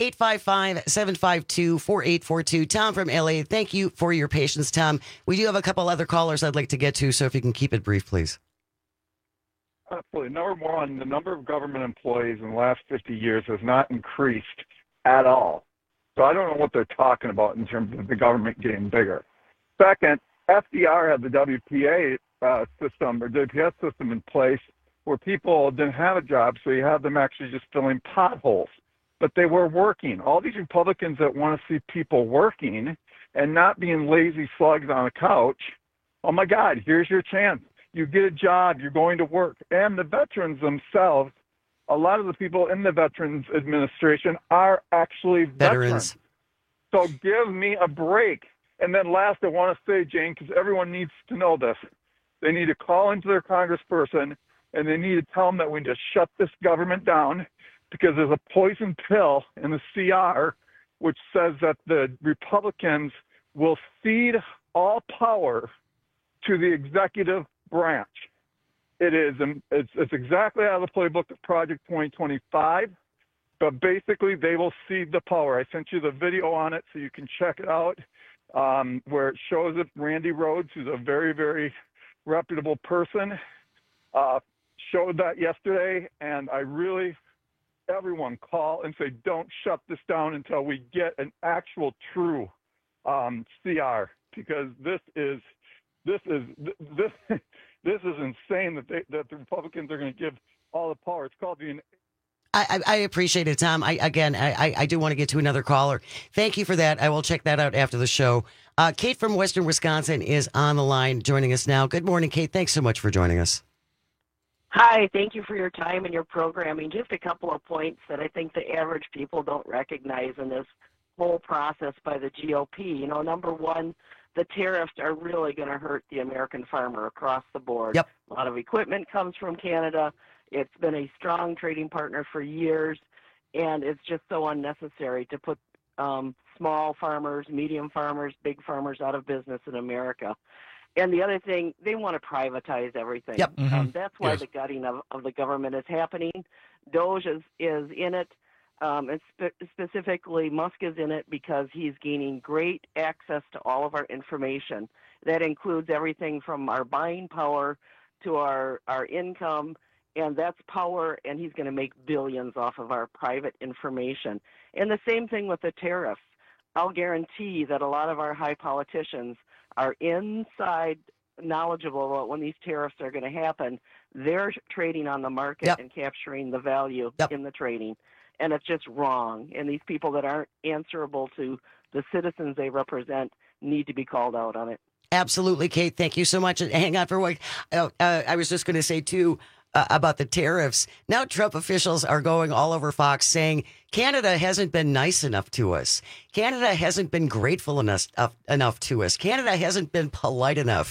855-752-4842. Tom from LA, thank you for your patience, Tom. We do have a couple other callers I'd like to get to, so if you can keep it brief, please. Absolutely. Number one, the number of government employees in the last 50 years has not increased at all. So I don't know what they're talking about in terms of the government getting bigger. Second, FDR had the WPA system or WPS system in place where people didn't have a job, so you had them actually just filling potholes. But they were working. All these Republicans that want to see people working and not being lazy slugs on a couch, oh my God, here's your chance. You get a job, you're going to work. And the veterans themselves, a lot of the people in the Veterans Administration are actually veterans. So give me a break. And then last, I want to say, Jane, because everyone needs to know this, they need to call into their congressperson and they need to tell them that we need to shut this government down because there's a poison pill in the CR which says that the Republicans will cede all power to the executive branch. It's exactly out of the playbook of Project 2025, but basically they will cede the power. I sent you the video on it so you can check it out, where it shows that Randy Rhodes, who's a very, very reputable person, showed that yesterday, and everyone call and say, don't shut this down until we get an actual true This is insane that the Republicans are going to give all the power. It's called the. I appreciate it, Tom. I do want to get to another caller. Thank you for that. I will check that out after the show. Kate from Western Wisconsin is on the line joining us now. Good morning, Kate. Thanks so much for joining us. Hi, thank you for your time and your programming. Just a couple of points that I think the average people don't recognize in this whole process by the GOP. You know, number one, the tariffs are really going to hurt the American farmer across the board. Yep. A lot of equipment comes from Canada. It's been a strong trading partner for years, and it's just so unnecessary to put small farmers, medium farmers, big farmers out of business in America. And the other thing, they want to privatize everything. Yep. That's why the gutting of the government is happening. DOJ is in it, and specifically Musk is in it because he's gaining great access to all of our information. That includes everything from our buying power to our income, and that's power, and he's going to make billions off of our private information. And the same thing with the tariffs. I'll guarantee that a lot of our high politicians are inside knowledgeable about when these tariffs are going to happen. They're trading on the market and capturing the value in the trading. And it's just wrong. And these people that aren't answerable to the citizens they represent need to be called out on it. Absolutely, Kate. Thank you so much. And hang on for what I was just going to say, too, about the tariffs. Now Trump officials are going all over Fox saying Canada hasn't been nice enough to us. Canada hasn't been grateful enough to us. Canada hasn't been polite enough.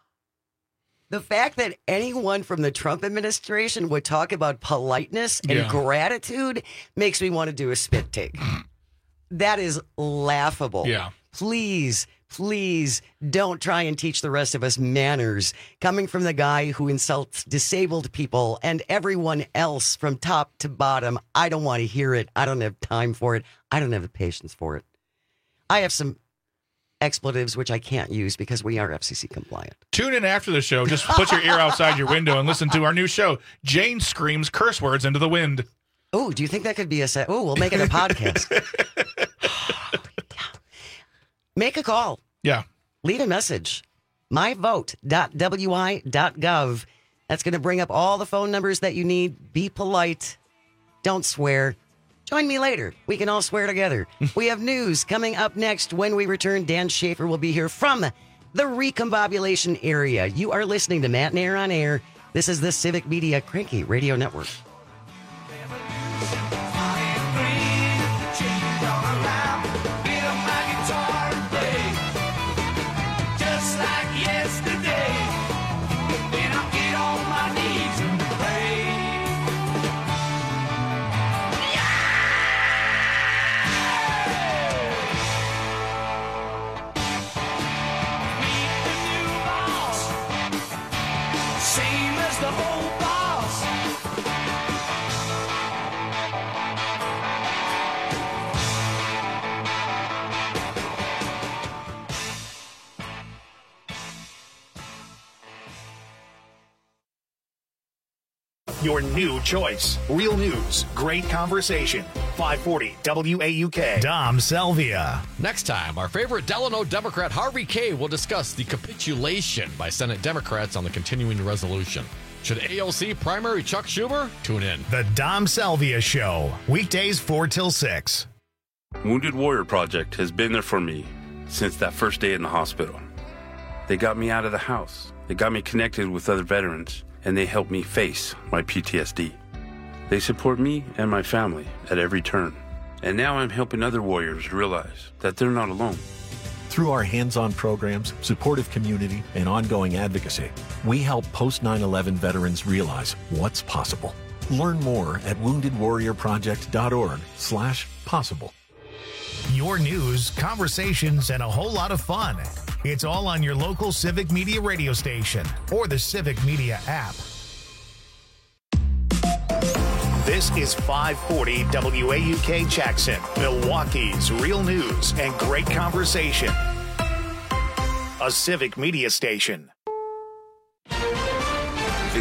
The fact that anyone from the Trump administration would talk about politeness and gratitude makes me want to do a spit take. That is laughable. Yeah. Please don't try and teach the rest of us manners. Coming from the guy who insults disabled people and everyone else from top to bottom, I don't want to hear it. I don't have time for it. I don't have the patience for it. I have some expletives which I can't use because we are FCC compliant. Tune in after the show. Just put your ear outside your window and listen to our new show. Jane screams curse words into the wind. Oh, do you think that could be we'll make it a podcast. Make a call. Yeah. Leave a message. myvote.wi.gov. That's going to bring up all the phone numbers that you need. Be polite. Don't swear. Join me later. We can all swear together. We have news coming up next. When we return, Dan Schaefer will be here from the Recombobulation area. You are listening to Matt and Air on Air. This is the Civic Media Cranky Radio Network. Your new choice. Real news, great conversation. 540 WAUK. Dom Selvia. Next time, our favorite Delano Democrat Harvey Kaye will discuss the capitulation by Senate Democrats on the continuing resolution. Should AOC primary Chuck Schumer? Tune in. The Dom Selvia Show. Weekdays 4 till 6. Wounded Warrior Project has been there for me since that first day in the hospital. They got me out of the house. They got me connected with other veterans, and they helped me face my PTSD. They support me and my family at every turn. And now I'm helping other warriors realize that they're not alone. Through our hands-on programs, supportive community, and ongoing advocacy, we help post 9/11 veterans realize what's possible. Learn more at woundedwarriorproject.org/possible. Your news, conversations, and a whole lot of fun. It's all on your local Civic Media radio station or the Civic Media app. This is 540 WAUK Jackson, Milwaukee's real news and great conversation. A Civic Media station. The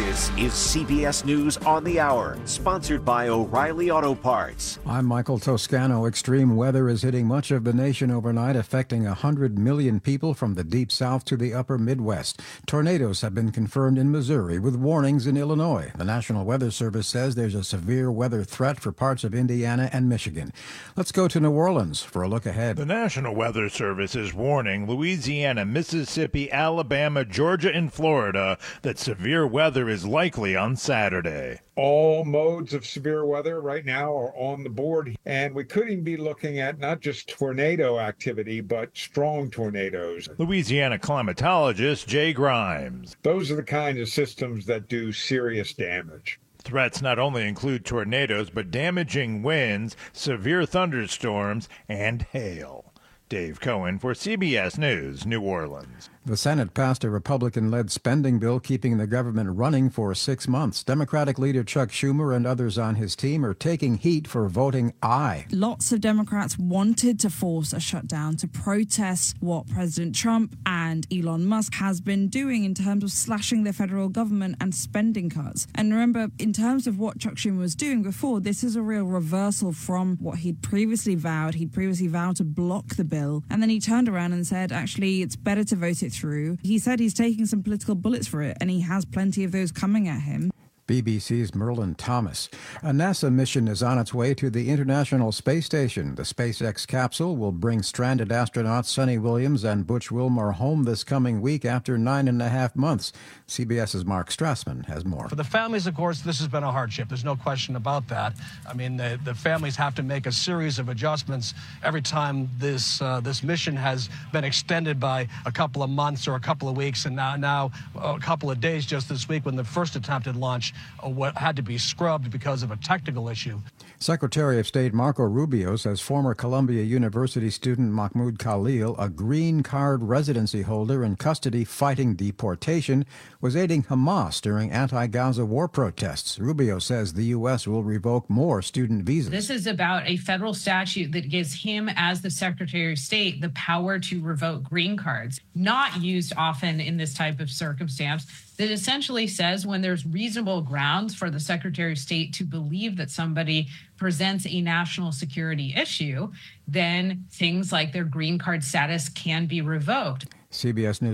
This is CBS News on the Hour, sponsored by O'Reilly Auto Parts. I'm Michael Toscano. Extreme weather is hitting much of the nation overnight, affecting 100 million people from the deep south to the upper Midwest. Tornadoes have been confirmed in Missouri, with warnings in Illinois. The National Weather Service says there's a severe weather threat for parts of Indiana and Michigan. Let's go to New Orleans for a look ahead. The National Weather Service is warning Louisiana, Mississippi, Alabama, Georgia, and Florida that severe weather is likely on Saturday. All modes of severe weather right now are on the board, and we could even be looking at not just tornado activity, but strong tornadoes. Louisiana climatologist Jay Grimes. Those are the kinds of systems that do serious damage. Threats not only include tornadoes, but damaging winds, severe thunderstorms, and hail. Dave Cohen for CBS News, New Orleans. The Senate passed a Republican-led spending bill keeping the government running for 6 months. Democratic leader Chuck Schumer and others on his team are taking heat for voting aye. Lots of Democrats wanted to force a shutdown to protest what President Trump and Elon Musk has been doing in terms of slashing the federal government and spending cuts. And remember, in terms of what Chuck Schumer was doing before, this is a real reversal from what he'd previously vowed. He'd previously vowed to block the bill, and then he turned around and said, actually, it's better to vote it through. He said he's taking some political bullets for it, and he has plenty of those coming at him. BBC's Merlin Thomas. A NASA mission is on its way to the International Space Station. The SpaceX capsule will bring stranded astronauts Sonny Williams and Butch Wilmore home this coming week after 9.5 months. CBS's Mark Strassman has more. For the families, of course, this has been a hardship. There's no question about that. I mean, the families have to make a series of adjustments every time this mission has been extended by a couple of months or a couple of weeks, and now a couple of days just this week when the first attempted launch had to be scrubbed because of a technical issue. Secretary of State Marco Rubio says former Columbia University student Mahmoud Khalil, a green card residency holder in custody fighting deportation, was aiding Hamas during anti-Gaza war protests. Rubio says the U.S. will revoke more student visas. This is about a federal statute that gives him, as the Secretary of State, the power to revoke green cards, not used often in this type of circumstance, that essentially says when there's reasonable grounds for the Secretary of State to believe that somebody presents a national security issue, then things like their green card status can be revoked. CBS News.